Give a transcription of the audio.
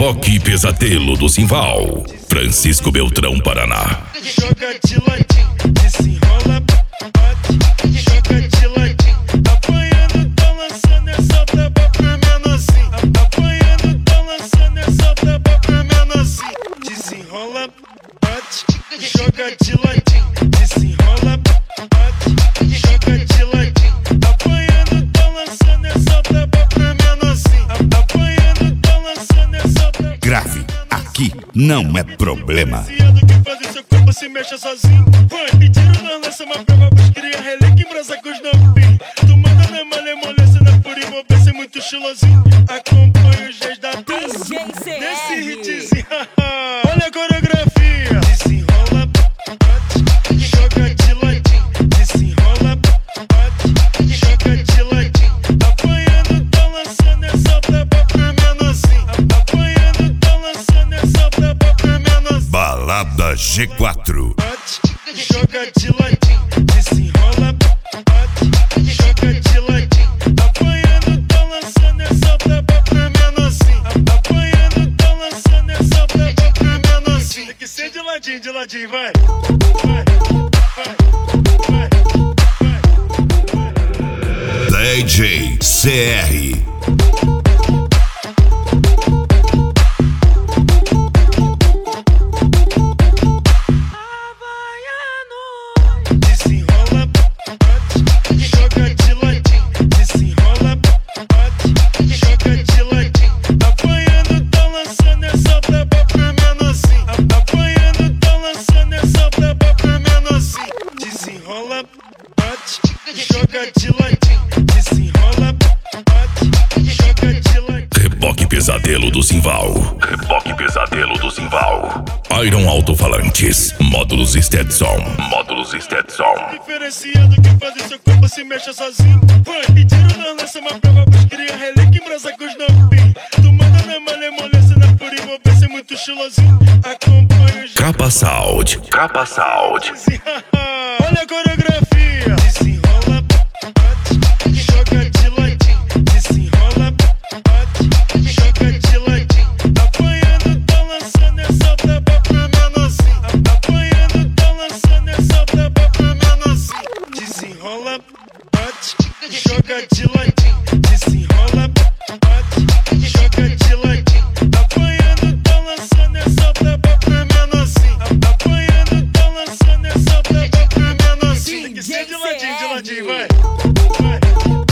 Reboque Pesadelo do Simval, Francisco Beltrão, Paraná. Joga de ladinho, desenrola, bate. Joga de ladinho, apanhando, tá lançando essa braba pra menorzinho. Apanhando, tá lançando essa braba pra menorzinho. Desenrola, bate. Joga de ladinho, desenrola, bate. Joga de ladinho, apanhando, tá lançando essa braba pra menorzinho. Apanhando, tá lançando essa braba. Grave, aqui não é problema. Se mexa sozinho, vai, me tira na lança, uma prova pros cria, relé que embrasa com os novinhos. Tu manda na malemolência, na pura envolvência, muito estilosinho. Acompanha os gestos da dança, nesse hitzinho. Olha a coreografia. Desenrola, bate, joga de ladinho. Desenrola, bate, joga de ladinho. Apanhando, tá lançando essa braba pra menorzinho. Apanhando, tá lançando essa braba pra menorzinho. Balada G4. Joga de ladinho, desenrola, bate, joga de ladinho. Apanhando, tá lançando essa braba pra menorzinho. Apanhando, tá lançando essa braba pra menorzinho. Tem que ser de ladinho, vai. Vai, vai, vai, vai. DJ CR. Joga de ladinho, desenrola, bate, joga de ladinho. Reboque Pesadelo do Simval, Reboque Pesadelo do Simval. Iron Alto-Falantes, módulos Stetson, módulos Stetson. Diferenciado que faz seu corpo se mexa sozinho. Vai, me tira na lança, uma prova pros cria, relé que embrasa com os novinhos. Tu manda na malemolência, na pura envolvência, muito estilosinho. Acompanha os Capa Sound, Capa Sound. Olha a coreografia. Desenrola, bate, joga de ladinho. Desenrola, bate, joga de ladinho. Apanhando, tá lançando essa braba pra menorzinho. Apanhando, tá lançando essa braba pra menorzinho. Desenrola, bate, joga de ladinho. Desenrola, bate, joga de ladinho. Apanhando, tá lançando essa braba pra menorzinho. Apanhando, tá lançando essa braba pra menorzinho. Tem que ser de ladinho, vai. Vai.